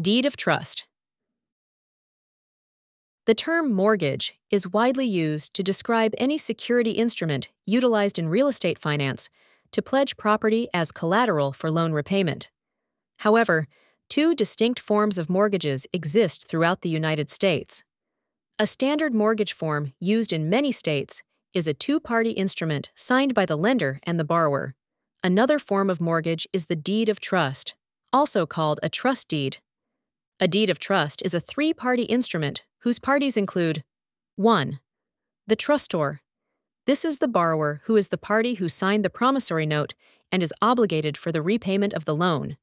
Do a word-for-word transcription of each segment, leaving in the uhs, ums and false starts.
Deed of trust. The term mortgage is widely used to describe any security instrument utilized in real estate finance to pledge property as collateral for loan repayment. However, two distinct forms of mortgages exist throughout the United States. A standard mortgage form used in many states is a two-party instrument signed by the lender and the borrower. Another form of mortgage is the deed of trust, also called a trust deed. A deed of trust is a three-party instrument whose parties include one. The trustor. This is the borrower who is the party who signed the promissory note and is obligated for the repayment of the loan.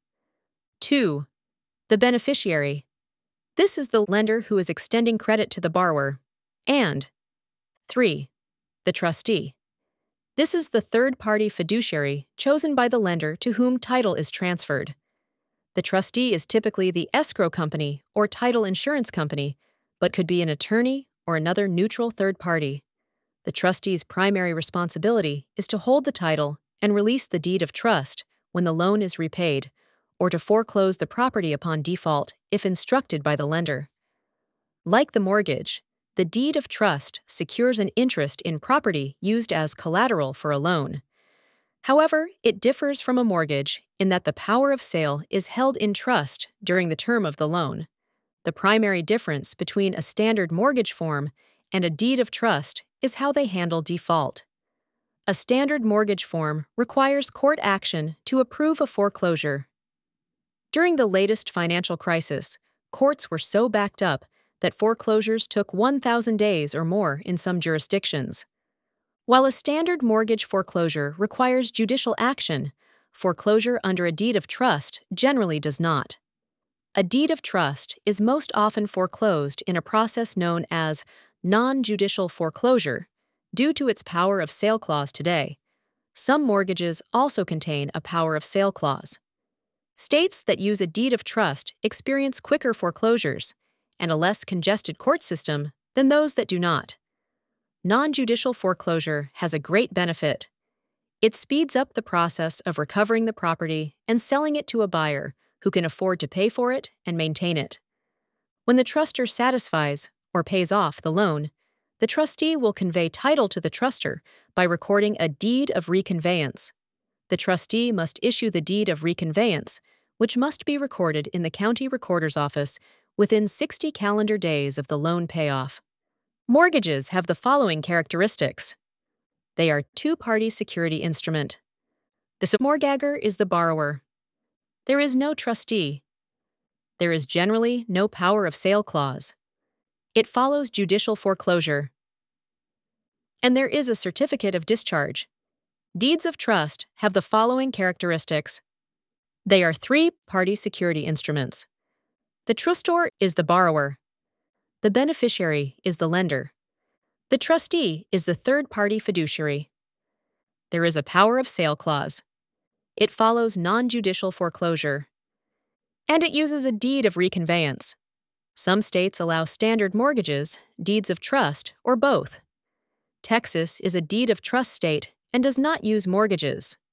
two. The beneficiary. This is the lender who is extending credit to the borrower. And three. The trustee. This is the third-party fiduciary chosen by the lender to whom title is transferred. The trustee is typically the escrow company or title insurance company, but could be an attorney or another neutral third party. The trustee's primary responsibility is to hold the title and release the deed of trust when the loan is repaid, or to foreclose the property upon default if instructed by the lender. Like the mortgage, the deed of trust secures an interest in property used as collateral for a loan. However, it differs from a mortgage in that the power of sale is held in trust during the term of the loan. The primary difference between a standard mortgage form and a deed of trust is how they handle default. A standard mortgage form requires court action to approve a foreclosure. During the latest financial crisis, courts were so backed up that foreclosures took one thousand days or more in some jurisdictions. While a standard mortgage foreclosure requires judicial action, foreclosure under a deed of trust generally does not. A deed of trust is most often foreclosed in a process known as non-judicial foreclosure due to its power of sale clause today. Some mortgages also contain a power of sale clause. States that use a deed of trust experience quicker foreclosures and a less congested court system than those that do not. Non-judicial foreclosure has a great benefit. It speeds up the process of recovering the property and selling it to a buyer who can afford to pay for it and maintain it. When the trustor satisfies or pays off the loan, the trustee will convey title to the trustor by recording a deed of reconveyance. The trustee must issue the deed of reconveyance, which must be recorded in the county recorder's office within sixty calendar days of the loan payoff. Mortgages have the following characteristics. They are two-party security instrument. The mortgagor is the borrower. There is no trustee. There is generally no power of sale clause. It follows judicial foreclosure. And there is a certificate of discharge. Deeds of trust have the following characteristics. They are three-party security instruments. The trustor is the borrower. The beneficiary is the lender. The trustee is the third-party fiduciary. There is a power of sale clause. It follows non-judicial foreclosure. And it uses a deed of reconveyance. Some states allow standard mortgages, deeds of trust, or both. Texas is a deed of trust state and does not use mortgages.